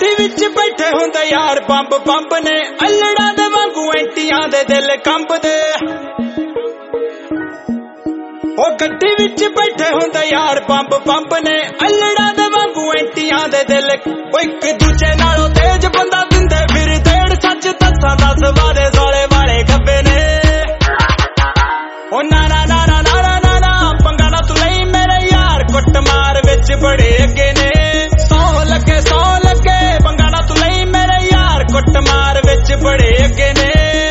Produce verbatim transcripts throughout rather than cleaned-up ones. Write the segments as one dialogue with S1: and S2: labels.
S1: गड्डी विच बैठे हुंदे यार बंब बंब ने अल्लड़ा दे वांगू एंटियां दे दिल कंबदे। ओ गड्डी विच बैठे हुंदे यार बंब बंब ने अल्लड़ा दे वांगू एंटियां दे दिल। ओ इक दूजे नालों तेज बंदा दिंदे फिर देड़ सच दसां दस वाले साले वाले खब्बे ने। ओ ना ना ना ना ना ना ना पंगा ना तू लई मेरे यार कुटमार विच बड़े अगे ने। सौ लगे सौ लगे पंगा ना तू लई मेरे यार कुटमार विच बड़े अगे ने।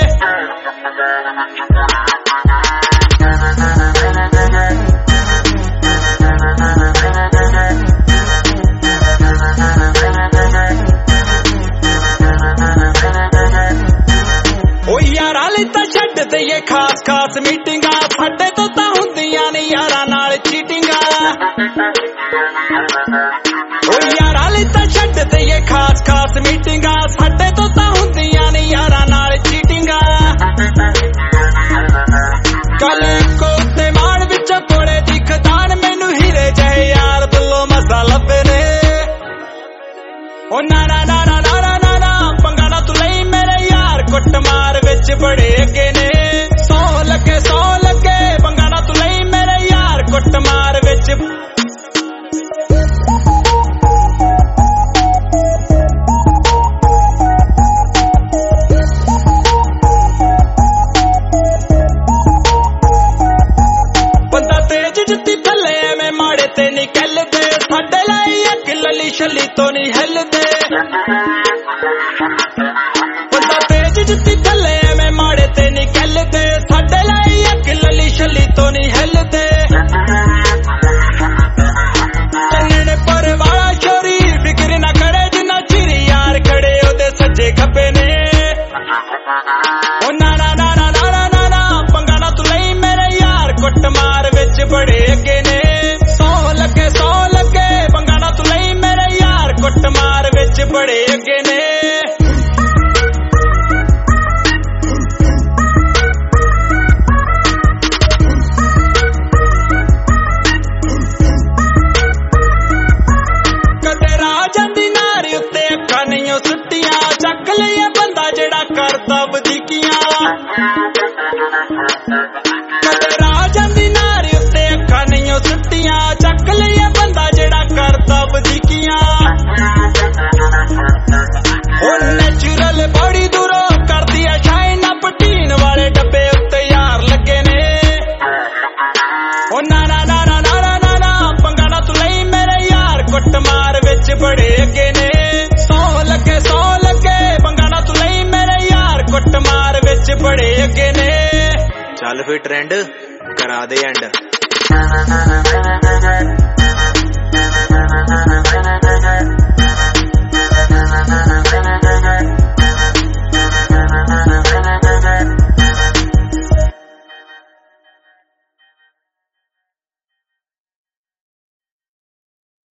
S1: ओ यारां लई तां छड्ड दईए खास खास मीटिंगां साडे तो तां हुंदियां ने यारां नाल चीटिंगां। ओ यारां लई तां छड्ड दईए खास खास मीटिंगां साडे तो तां हुंदियां ने यारां नाल चीटिंगां। कल कोते माण विच कोले दी खदान मैनू हीरे जहे यार दिलों मसा लभे ने। ओ ना ना ना ना ना ना ना ना पंगा ना तू लई मेरे यार कुटमार विच बड़े अगे ने। सौ लगे सौ लगे पंगा ना तू लई मेरे यार कुटमार विच। बंदा तेज जुत्ती थल्ले एवें माड़े ते नहीं कहलदे साडे लाई अग लली छली तो नहीं हिलदे। बंदा तेज जुत्ती थल्ले एवें माड़े ते नहीं कहलदे साडे लाई अग लली छली तो नहीं हिलदे। चन्नने पर वाला छोरी फिक्र ना करे जिन्ना चिर यार खड़े ओदे सज्जे खब्बे ने। ओ ना ना ना ना ना ना ना ना पंगा ना तू लई मेरे यार कुटमार विच बड़े अगे ने। सौ लगे सौ लगे पंगा ना तू लई मेरे यार कुटमार विच बड़े अगे ने। कदे राह जांदी नारी उत्ते अखां नहीं सुट्टियां चक लईए बंदा जेड़ा करदा वधीकियां। कदे राह जांदी नारी उत्ते अखां नहीं सुट्टियां चक लईए बंदा जेड़ा करदा वधीकियां। ओ नेचुरल बड़ी दूरों करदी आ शाइन पटीन वाले डब्बे उत्ते यार लगे ने। ओ ना ना ना ना ना ना ना ना पंगा ना तू लई मेरे यार कुटमार विच बड़े अगे ने। सौ लगे सौ लगे पंगा ना तू लई मेरे यार कुटमार विच बड़े अगे ने।
S2: चल फिर ट्रेंड करा दे एंड।